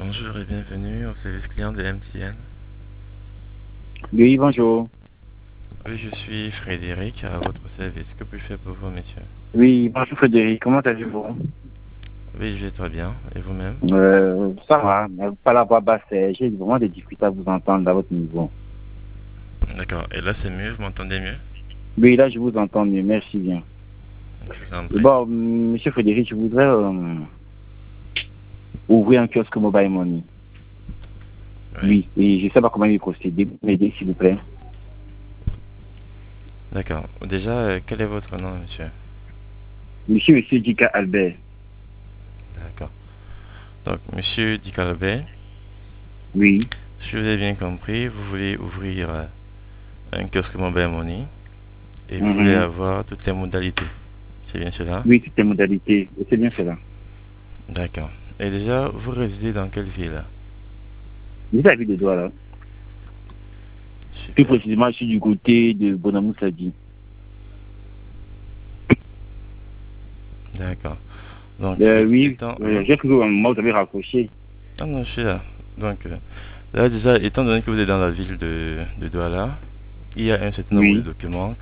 Bonjour et bienvenue au service client de MTN. Oui, bonjour. Oui, je suis Frédéric à votre service. Que puis-je faire pour vous, monsieur? Oui, bonjour Frédéric, comment allez-vous? Oui, je vais très bien. Et vous-même? Ça va, mais pas la voix basse, j'ai vraiment des difficultés à vous entendre à votre niveau. D'accord. Et là, c'est mieux? Vous m'entendez mieux? Oui, là, je vous entends mieux, merci bien. Je vous en Et prie. bon, monsieur Frédéric, je voudrais ouvrir un kiosque Mobile Money. Oui. Oui, et je ne sais pas comment y procéder. M'aider, s'il vous plaît. D'accord. Déjà, quel est votre nom, monsieur? Monsieur Dika Albert. D'accord. Donc, monsieur Dicalbert, Oui. si je vous ai bien compris, vous voulez ouvrir un kiosque mobile money et vous voulez Mhm. avoir toutes les modalités. C'est bien cela? Oui, toutes les modalités. C'est bien cela. D'accord. Et déjà, vous résidez dans quelle ville? Vous avez des doigts là. Plus Super. précisément, je suis du côté de Bonamou Sadi. D'accord. Donc, Oui, étant... j'ai cru qu'à un moment, vous avez raccroché. Ah non, je suis là. Donc, là, déjà, étant donné que vous êtes dans la ville de Douala, il y a un certain nombre de Oui. documents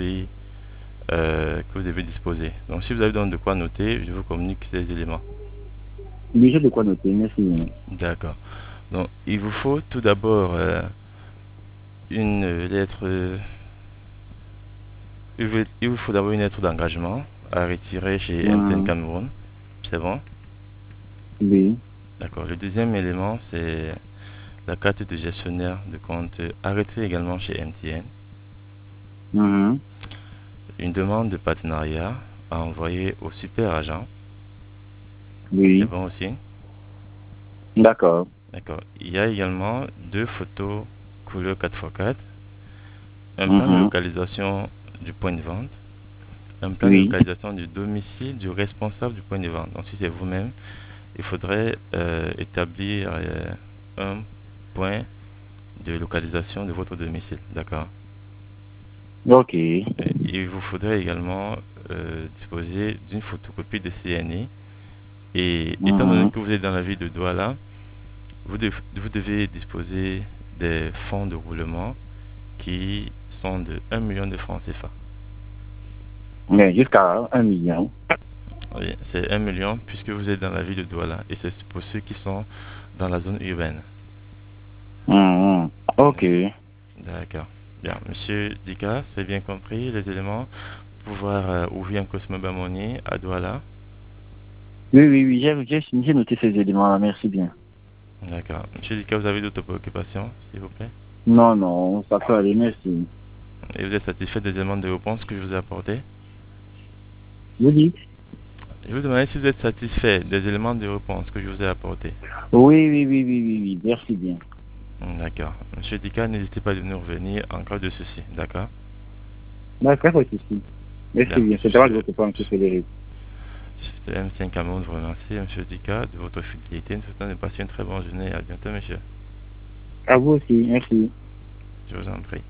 que vous devez disposer. Donc, si vous avez donc de quoi noter, je vous communique ces éléments. Mais j'ai de quoi noter, merci. D'accord. Donc, il vous faut tout d'abord une lettre. Il vous faut d'abord une lettre d'engagement à retirer chez MTN Mhm. Cameroun. C'est bon? Oui. D'accord. Le deuxième élément, c'est la carte de gestionnaire de compte arrêtée également chez MTN. Mhm. Une demande de partenariat à envoyer au super agent. C'est Oui. bon aussi. D'accord. D'accord. Il y a également deux photos couleur 4x4, un plan de Mhm. localisation du point de vente, un plan de Oui. localisation du domicile du responsable du point de vente. Donc si c'est vous-même, il faudrait établir un point de localisation de votre domicile. D'accord. Ok. Il vous faudrait également disposer d'une photocopie de CNI. Et étant donné Mhm. que vous êtes dans la ville de Douala, vous devez disposer des fonds de roulement qui sont de 1 million de francs CFA. Mais jusqu'à 1 million. Oui, c'est 1 million puisque vous êtes dans la ville de Douala et c'est pour ceux qui sont dans la zone urbaine. Mhm. Ok. D'accord. Bien, monsieur Dika, c'est bien compris les éléments pour pouvoir ouvrir un Cosmo Money à Douala. Oui, oui, oui, j'ai noté ces éléments-là, merci bien. D'accord. Monsieur Dika, vous avez d'autres préoccupations, s'il vous plaît? Non, non, ça peut aller, merci. Et vous êtes satisfait des éléments de réponse que je vous ai apportés? Vous dites? Je vous demandais si vous êtes satisfait des éléments de réponse que je vous ai apportés. Oui, oui, oui, oui, oui, oui, merci bien. D'accord. Monsieur Dika, n'hésitez pas de nous revenir en cas de souci. D'accord? D'accord, pas de souci. Merci Bien. bien. C'est de votre part, M. Frédéric. C'était M5 Cameroun vous remercie, Monsieur Dika, de votre fidélité. Nous souhaitons de passer une très bonne journée. À bientôt, monsieur. À vous aussi, merci. Je vous en prie.